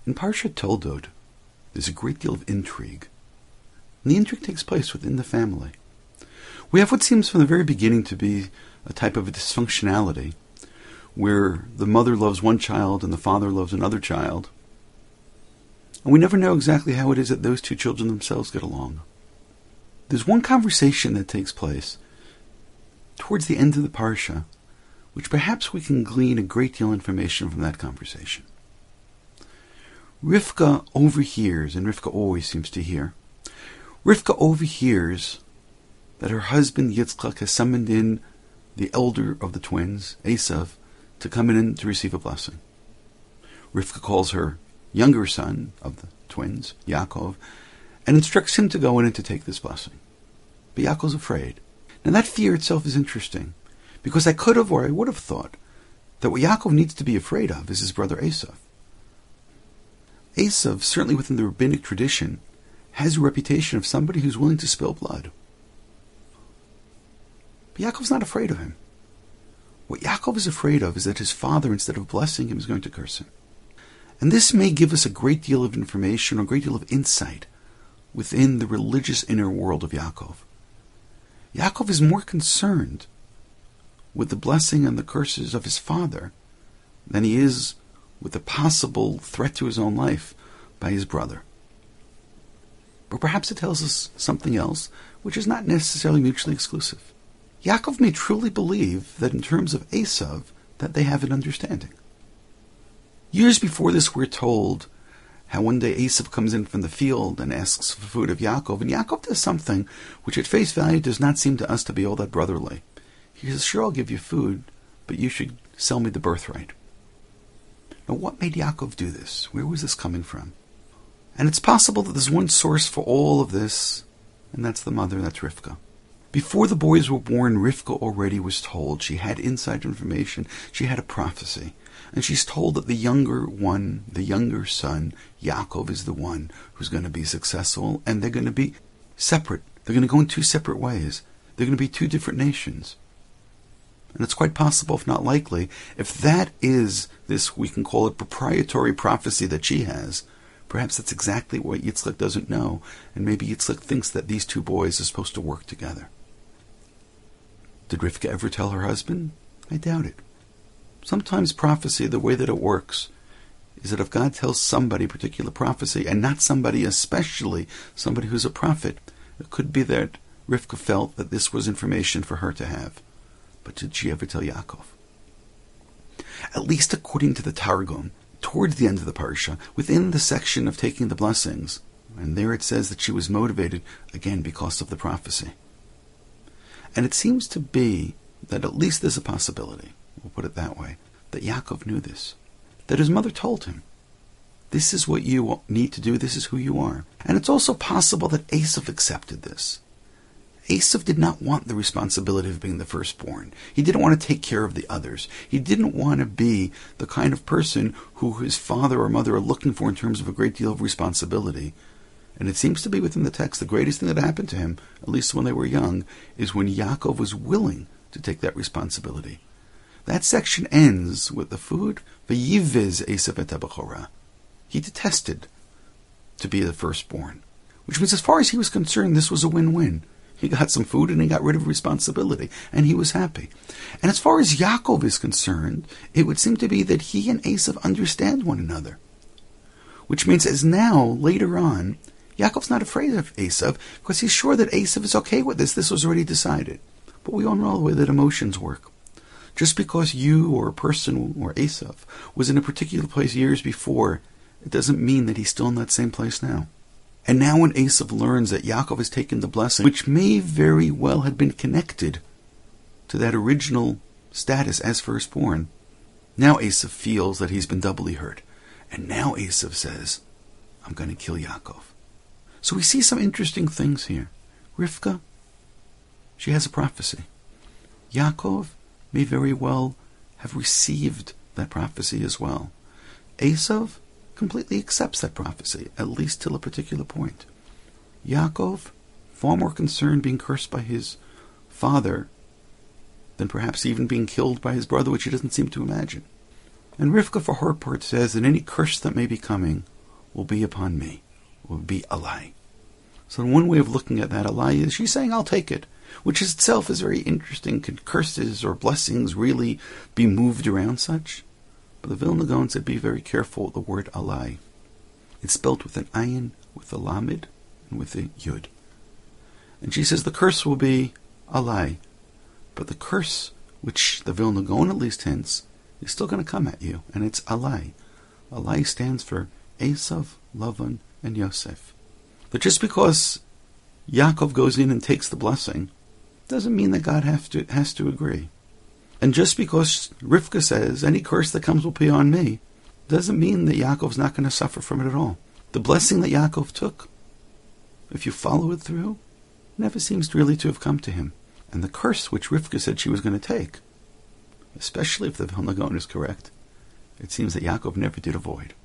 In Parshat Toldot, there's a great deal of intrigue. And the intrigue takes place within the family. We have what seems from the very beginning to be a type of a dysfunctionality, where the mother loves one child and the father loves another child. And we never know exactly how it is that those two children themselves get along. There's one conversation that takes place towards the end of the parsha, which perhaps we can glean a great deal of information from that conversation. Rivka overhears, and Rivka always seems to hear, Rivka overhears that her husband Yitzchak has summoned in the elder of the twins, Esav, to come in to receive a blessing. Rivka calls her younger son of the twins, Yaakov, and instructs him to go in and to take this blessing. But Yaakov's afraid. Now that fear itself is interesting, because I could have or I would have thought that what Yaakov needs to be afraid of is his brother Esav. Esav, certainly within the rabbinic tradition, has a reputation of somebody who's willing to spill blood. But Yaakov's not afraid of him. What Yaakov is afraid of is that his father, instead of blessing him, is going to curse him. And this may give us a great deal of information, or a great deal of insight within the religious inner world of Yaakov. Yaakov is more concerned with the blessing and the curses of his father than he is with the possible threat to his own life by his brother. But perhaps it tells us something else, which is not necessarily mutually exclusive. Yaakov may truly believe that in terms of Esav, that they have an understanding. Years before this, we're told how one day Esav comes in from the field and asks for food of Yaakov, and Yaakov does something which at face value does not seem to us to be all that brotherly. He says, sure, I'll give you food, but you should sell me the birthright. Now, what made Yaakov do this? Where was this coming from? And it's possible that there's one source for all of this, and that's the mother, that's Rivka. Before the boys were born, Rivka already was told. She had inside information. She had a prophecy. And she's told that the younger one, the younger son, Yaakov, is the one who's going to be successful, and they're going to be separate. They're going to go in two separate ways. They're going to be two different nations. And it's quite possible, if not likely, if that is this, we can call it proprietary prophecy that she has, perhaps that's exactly what Yitzchak doesn't know, and maybe Yitzchak thinks that these two boys are supposed to work together. Did Rivka ever tell her husband? I doubt it. Sometimes prophecy, the way that it works, is that if God tells somebody a particular prophecy, and not somebody especially, somebody who's a prophet, it could be that Rivka felt that this was information for her to have. But did she ever tell Yaakov? At least according to the Targum, towards the end of the parsha, within the section of taking the blessings, and there it says that she was motivated, again, because of the prophecy. And it seems to be that at least there's a possibility, we'll put it that way, that Yaakov knew this. That his mother told him, this is what you need to do, this is who you are. And it's also possible that Esav accepted this. Esav did not want the responsibility of being the firstborn. He didn't want to take care of the others. He didn't want to be the kind of person who his father or mother are looking for in terms of a great deal of responsibility. And it seems to be within the text, the greatest thing that happened to him, at least when they were young, is when Yaakov was willing to take that responsibility. That section ends with the food, V'yivez Esav et HaBechorah. He detested to be the firstborn, which means as far as he was concerned, this was a win-win. He got some food and he got rid of responsibility, and he was happy. And as far as Yaakov is concerned, it would seem to be that he and Esav understand one another. Which means as now, later on, Yaakov's not afraid of Esav, because he's sure that Esav is okay with this. This was already decided. But we all know the way that emotions work. Just because you or a person or Esav was in a particular place years before, it doesn't mean that he's still in that same place now. And now when Esav learns that Yaakov has taken the blessing, which may very well have been connected to that original status as firstborn, now Esav feels that he's been doubly hurt. And now Esav says, I'm going to kill Yaakov. So we see some interesting things here. Rivka, she has a prophecy. Yaakov may very well have received that prophecy as well. Esav completely accepts that prophecy, at least till a particular point. Yaakov, far more concerned being cursed by his father than perhaps even being killed by his brother, which he doesn't seem to imagine. And Rivka, for her part, says that any curse that may be coming will be upon me, will be alai. So one way of looking at that alai is she's saying, I'll take it, which itself is very interesting. Can curses or blessings really be moved around such? But the Vilna Gaon said, be very careful with the word alai. It's spelt with an ayin, with a lamed, and with a yud. And she says the curse will be alai, but the curse, which the Vilna Gaon at least hints, is still going to come at you, and it's alai. Alai stands for Esav, Lavan, and Yosef. But just because Yaakov goes in and takes the blessing, doesn't mean that God has to agree. And just because Rivka says, any curse that comes will be on me, doesn't mean that Yaakov's not going to suffer from it at all. The blessing that Yaakov took, if you follow it through, never seems really to have come to him. And the curse which Rivka said she was going to take, especially if the Vilna Gaon is correct, it seems that Yaakov never did avoid.